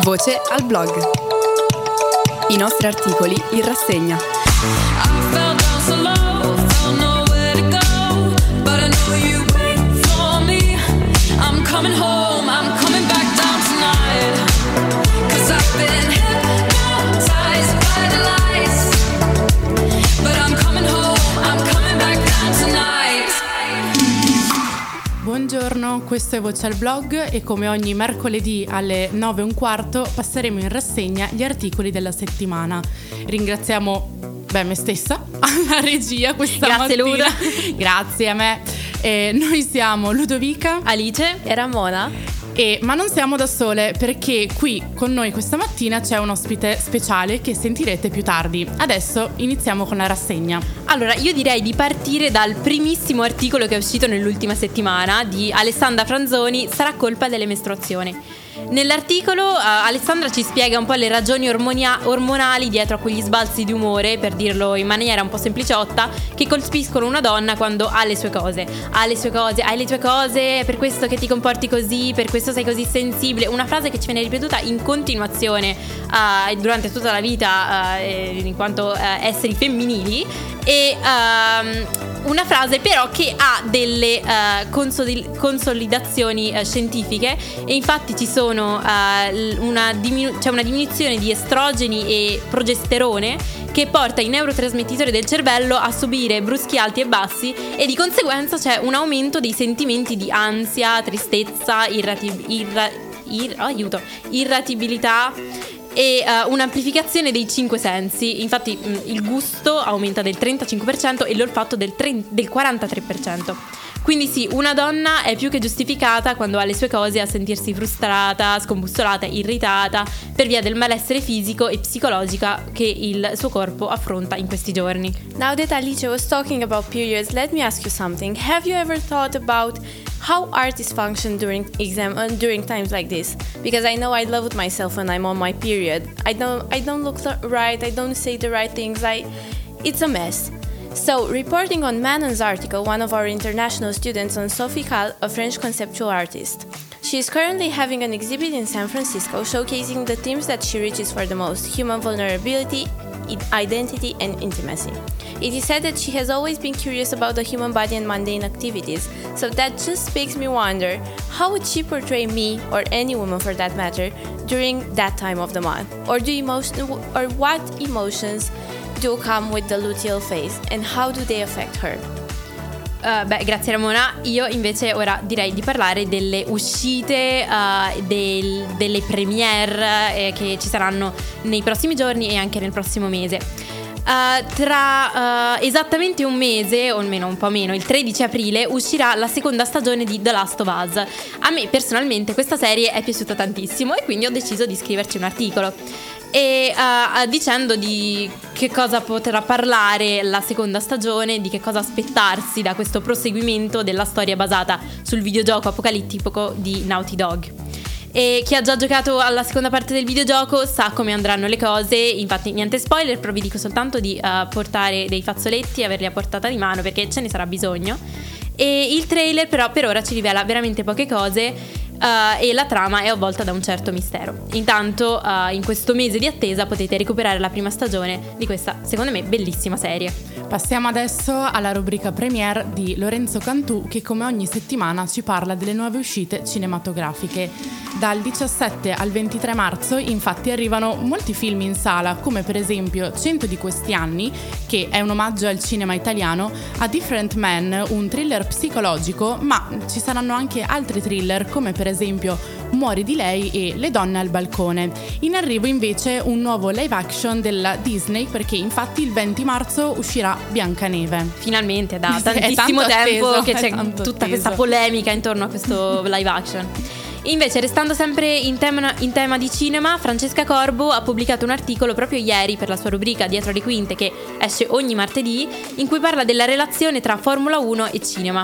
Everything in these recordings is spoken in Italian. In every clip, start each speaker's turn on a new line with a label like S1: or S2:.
S1: Voce al blog. I nostri articoli in rassegna.
S2: Buongiorno, questo è Voce al blog e come ogni mercoledì alle 9:15 passeremo in rassegna gli articoli della settimana. Ringraziamo me stessa alla regia questa
S3: Grazie
S2: mattina.
S3: Luda.
S2: Grazie a me. Noi siamo Ludovica,
S3: Alice e Ramona.
S2: Ma non siamo da sole, perché qui con noi questa mattina c'è un ospite speciale che sentirete più tardi. Adesso iniziamo con la rassegna.
S3: Allora, io direi di partire dal primissimo articolo che è uscito nell'ultima settimana di Alessandra Franzoni, Sarà colpa delle mestruazioni. Nell'articolo Alessandra ci spiega un po' le ragioni ormonali dietro a quegli sbalzi di umore, per dirlo in maniera un po' sempliciotta, che colpiscono una donna quando ha le sue cose. Hai le tue cose, è per questo che ti comporti così, per questo sei così sensibile. Una frase che ci viene ripetuta in continuazione durante tutta la vita in quanto esseri femminili. E una frase però che ha delle consolidazioni scientifiche, e infatti ci sono una diminuzione di estrogeni e progesterone che porta i neurotrasmettitori del cervello a subire bruschi alti e bassi, e di conseguenza c'è un aumento dei sentimenti di ansia, tristezza, irritabilità e un'amplificazione dei 5 sensi. Infatti il gusto aumenta del 35% e l'olfatto del 43%. Quindi sì, una donna è più che giustificata quando ha le sue cose a sentirsi frustrata, scombussolata, irritata per via del malessere fisico e psicologico che il suo corpo affronta in questi giorni.
S4: Now that Alice was talking about periods, let me ask you something. Have you ever thought about how artists function during times like this? Because I know I love myself when I'm on my period. I don't look right, I don't say the right things, it's a mess. So, reporting on Manon's article, one of our international students on Sophie Calle, a French conceptual artist. She is currently having an exhibit in San Francisco showcasing the themes that she reaches for the most: human vulnerability, identity, and intimacy. It is said that she has always been curious about the human body and mundane activities, so that just makes me wonder, how would she portray me, or any woman for that matter, during that time of the month? Or what emotions do come with the luteal phase, and how do they affect her?
S3: Grazie Ramona. Io invece ora direi di parlare delle uscite, delle premiere che ci saranno nei prossimi giorni e anche nel prossimo mese. Tra esattamente un mese, o almeno un po' meno, il 13 aprile uscirà la seconda stagione di The Last of Us. A me personalmente questa serie è piaciuta tantissimo e quindi ho deciso di scriverci un articolo e dicendo di che cosa potrà parlare la seconda stagione, di che cosa aspettarsi da questo proseguimento della storia basata sul videogioco apocalittico di Naughty Dog. E chi ha già giocato alla seconda parte del videogioco sa come andranno le cose. Infatti niente spoiler, però vi dico soltanto di portare dei fazzoletti e averli a portata di mano, perché ce ne sarà bisogno. E il trailer però per ora ci rivela veramente poche cose, e la trama è avvolta da un certo mistero. Intanto in questo mese di attesa potete recuperare la prima stagione di questa, secondo me, bellissima serie.
S2: Passiamo adesso alla rubrica premiere di Lorenzo Cantù, che come ogni settimana ci parla delle nuove uscite cinematografiche. Dal 17 al 23 marzo infatti arrivano molti film in sala, come per esempio 100 di questi anni, che è un omaggio al cinema italiano, A Different Man, un thriller psicologico, ma ci saranno anche altri thriller come per esempio Muori di lei e Le donne al balcone. In arrivo invece un nuovo live action della Disney, perché infatti il 20 marzo uscirà Biancaneve.
S3: Finalmente, da tantissimo tempo che c'è tutta questa polemica intorno a questo live action. Invece, restando sempre in tema di cinema, Francesca Corbo ha pubblicato un articolo proprio ieri per la sua rubrica Dietro le quinte, che esce ogni martedì, in cui parla della relazione tra Formula 1 e cinema.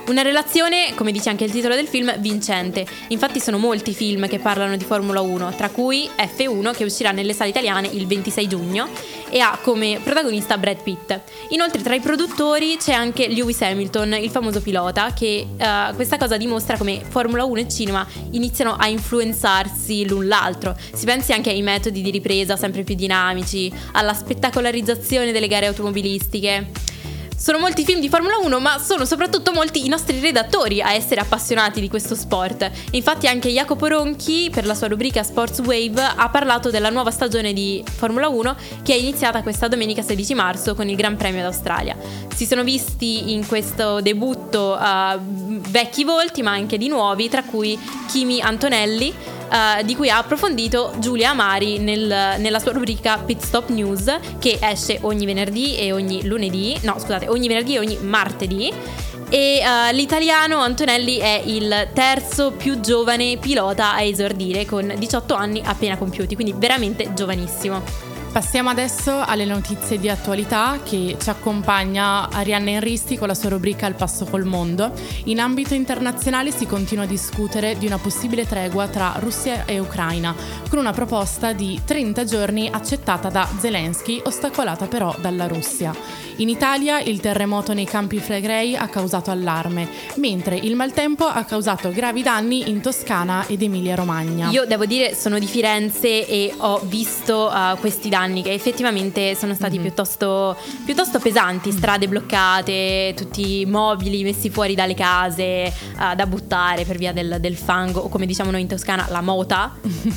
S3: Una relazione, come dice anche il titolo del film, vincente. Infatti sono molti film che parlano di Formula 1, tra cui F1, che uscirà nelle sale italiane il 26 giugno e ha come protagonista Brad Pitt. Inoltre tra i produttori c'è anche Lewis Hamilton, il famoso pilota, che questa cosa dimostra come Formula 1 e cinema iniziano a influenzarsi l'un l'altro. Si pensi anche ai metodi di ripresa sempre più dinamici, alla spettacolarizzazione delle gare automobilistiche. Sono molti film di Formula 1, ma sono soprattutto molti i nostri redattori a essere appassionati di questo sport. Infatti anche Jacopo Ronchi, per la sua rubrica Sports Wave, ha parlato della nuova stagione di Formula 1 che è iniziata questa domenica 16 marzo con il Gran Premio d'Australia. Si sono visti in questo debutto vecchi volti, ma anche di nuovi, tra cui Kimi Antonelli, di cui ha approfondito Giulia Amari nella sua rubrica Pit Stop News, che esce ogni venerdì e ogni venerdì e ogni martedì. E l'italiano Antonelli è il terzo più giovane pilota a esordire, con 18 anni appena compiuti, quindi veramente giovanissimo.
S2: Passiamo adesso alle notizie di attualità che ci accompagna Arianna Enristi con la sua rubrica Al passo col mondo. In ambito internazionale si continua a discutere di una possibile tregua tra Russia e Ucraina, con una proposta di 30 giorni accettata da Zelensky, ostacolata però dalla Russia. In Italia il terremoto nei Campi Flegrei ha causato allarme, mentre il maltempo ha causato gravi danni in Toscana ed Emilia-Romagna.
S3: Io devo dire, sono di Firenze e ho visto questi danni che effettivamente sono stati piuttosto pesanti, strade bloccate, tutti mobili messi fuori dalle case da buttare per via del fango, o come diciamo noi in Toscana, la mota.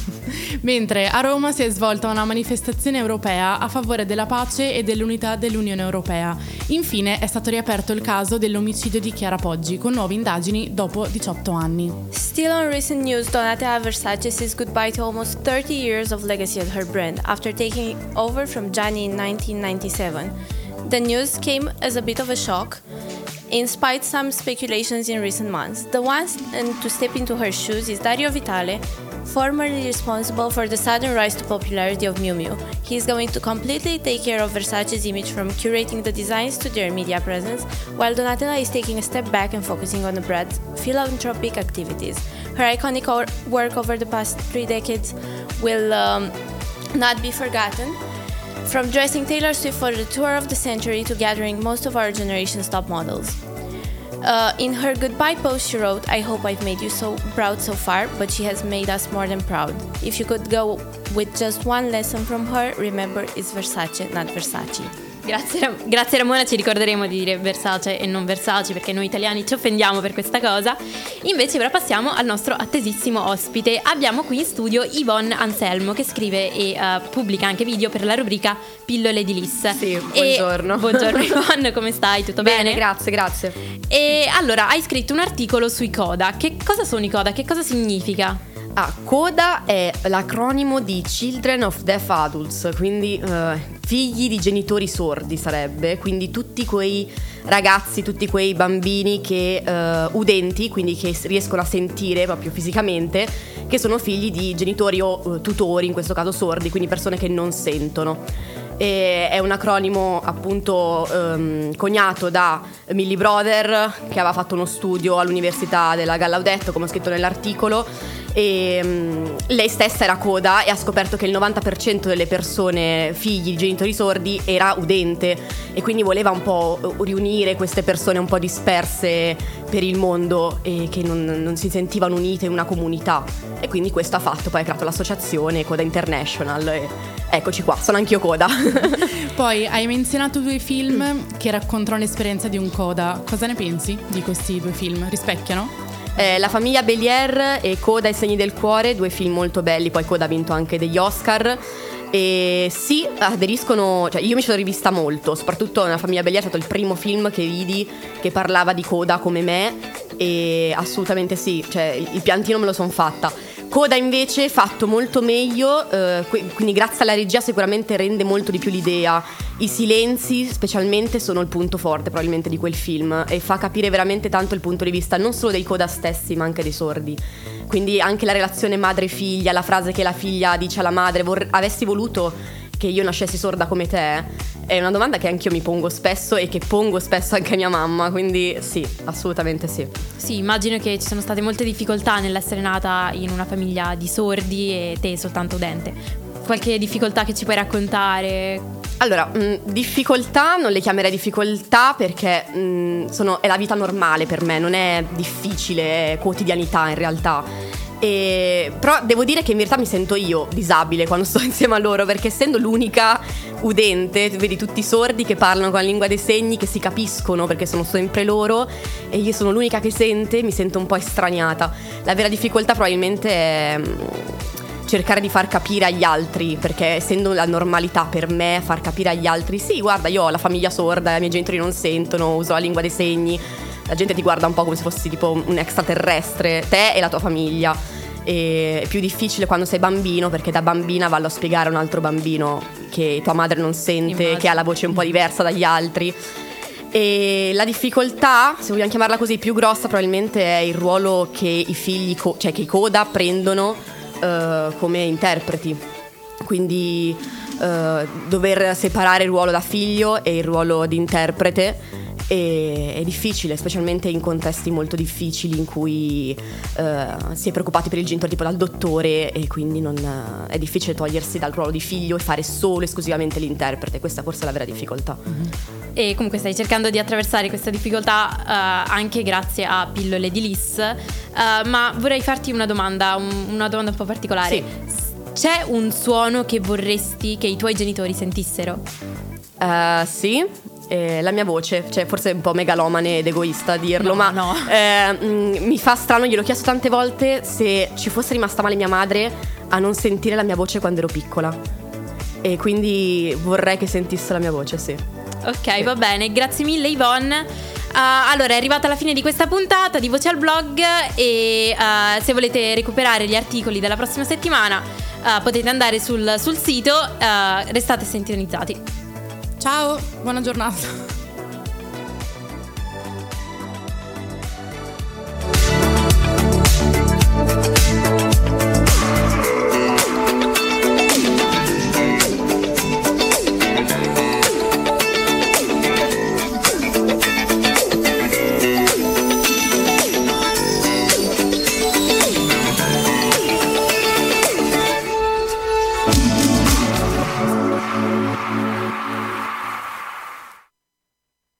S2: Mentre a Roma si è svolta una manifestazione europea a favore della pace e dell'unità dell'Unione Europea. Infine è stato riaperto il caso dell'omicidio di Chiara Poggi, con nuove indagini dopo 18 anni.
S4: Still on recent news, Donatella Versace says goodbye to almost 30 years of legacy at her brand after taking over from Gianni in 1997. The news came as a bit of a shock, in spite some speculations in recent months. The one to step into her shoes is Dario Vitale, formerly responsible for the sudden rise to popularity of Miu Miu. He is going to completely take care of Versace's image, from curating the designs to their media presence, while Donatella is taking a step back and focusing on the brand's philanthropic activities. Her iconic work over the past 3 decades will not be forgotten, from dressing Taylor Swift for the tour of the century to gathering most of our generation's top models. In her goodbye post she wrote, "I hope I've made you so proud so far, but she has made us more than proud. If you could go with just one lesson from her, remember it's Versace, not Versace."
S3: Grazie Ramona, ci ricorderemo di dire Versace e non Versace, perché noi italiani ci offendiamo per questa cosa. Invece ora passiamo al nostro attesissimo ospite. Abbiamo qui in studio Yvonne Anselmo, che scrive e pubblica anche video per la rubrica Pillole di Lis.
S5: Sì, buongiorno.
S3: Buongiorno Yvonne, come stai? Tutto bene?
S5: Grazie.
S3: E allora, hai scritto un articolo sui CODA. Che cosa sono i CODA? Che cosa significa?
S5: CODA è l'acronimo di Children of Deaf Adults, quindi figli di genitori sordi sarebbe, quindi tutti quei ragazzi, tutti quei bambini che udenti, quindi che riescono a sentire proprio fisicamente, che sono figli di genitori o tutori, in questo caso sordi, quindi persone che non sentono. E è un acronimo appunto coniato da Millie Broder, che aveva fatto uno studio all'Università della Gallaudet, come ho scritto nell'articolo, e lei stessa era coda e ha scoperto che il 90% delle persone figli di genitori sordi era udente, e quindi voleva un po' riunire queste persone un po' disperse per il mondo e che non si sentivano unite in una comunità, e quindi questo ha fatto, poi ha creato l'associazione Coda International e eccoci qua, sono anch'io coda.
S2: Poi hai menzionato 2 film che raccontano l'esperienza di un coda. Cosa ne pensi di questi 2 film? Rispecchiano?
S5: La famiglia Bélier e Coda, i segni del cuore, 2 film molto belli, poi Coda ha vinto anche degli Oscar. E sì, aderiscono, cioè io mi sono rivista molto, soprattutto nella famiglia Bélier è stato il primo film che vidi che parlava di Coda come me, e assolutamente sì, cioè il piantino me lo son fatta. Coda invece fatto molto meglio, quindi grazie alla regia sicuramente rende molto di più l'idea. I silenzi specialmente sono il punto forte probabilmente di quel film, e fa capire veramente tanto il punto di vista non solo dei coda stessi ma anche dei sordi. Quindi anche la relazione madre-figlia, la frase che la figlia dice alla madre: avessi voluto che io nascessi sorda come te, È una domanda che anch'io mi pongo spesso e che pongo spesso anche a mia mamma, quindi sì, assolutamente sì.
S3: Sì, immagino che ci sono state molte difficoltà nell'essere nata in una famiglia di sordi e te soltanto udente. Qualche difficoltà che ci puoi raccontare?
S5: Allora, difficoltà non le chiamerei difficoltà perché è la vita normale per me, non è difficile, è quotidianità in realtà. Però devo dire che in verità mi sento io disabile quando sto insieme a loro, perché essendo l'unica udente, vedi tutti i sordi che parlano con la lingua dei segni, che si capiscono perché sono sempre loro, e io sono l'unica che sente, mi sento un po' estraniata. La vera difficoltà probabilmente è cercare di far capire agli altri, perché essendo la normalità per me far capire agli altri, sì guarda, io ho la famiglia sorda, i miei genitori non sentono, uso la lingua dei segni, la gente ti guarda un po' come se fossi tipo un extraterrestre, te e la tua famiglia. E è più difficile quando sei bambino, perché da bambina vallo a spiegare a un altro bambino che tua madre non sente,
S3: Immagino.
S5: che ha la voce un po' diversa dagli altri. E la difficoltà, se vogliamo chiamarla così, più grossa probabilmente è il ruolo che i figli, cioè che i coda prendono come interpreti. Quindi dover separare il ruolo da figlio e il ruolo di interprete è difficile, specialmente in contesti molto difficili in cui si è preoccupati per il genitore, tipo dal dottore, e quindi è difficile togliersi dal ruolo di figlio e fare solo esclusivamente l'interprete. Questa forse è la vera difficoltà.
S3: E comunque stai cercando di attraversare questa difficoltà anche grazie a Pillole di Liz, ma vorrei farti una domanda un po' particolare.
S5: Sì.
S3: C'è un suono che vorresti che i tuoi genitori sentissero?
S5: Sì, la mia voce, cioè forse è un po' megalomane ed egoista a dirlo,
S3: No.
S5: mi fa strano, gliel'ho chiesto tante volte se ci fosse rimasta male mia madre a non sentire la mia voce quando ero piccola, e quindi vorrei che sentisse la mia voce, sì.
S3: Ok, va bene, grazie mille Yvonne. Allora, è arrivata la fine di questa puntata di Voce al Blog e se volete recuperare gli articoli della prossima settimana potete andare sul sito, restate sintonizzati.
S2: Ciao, buona giornata.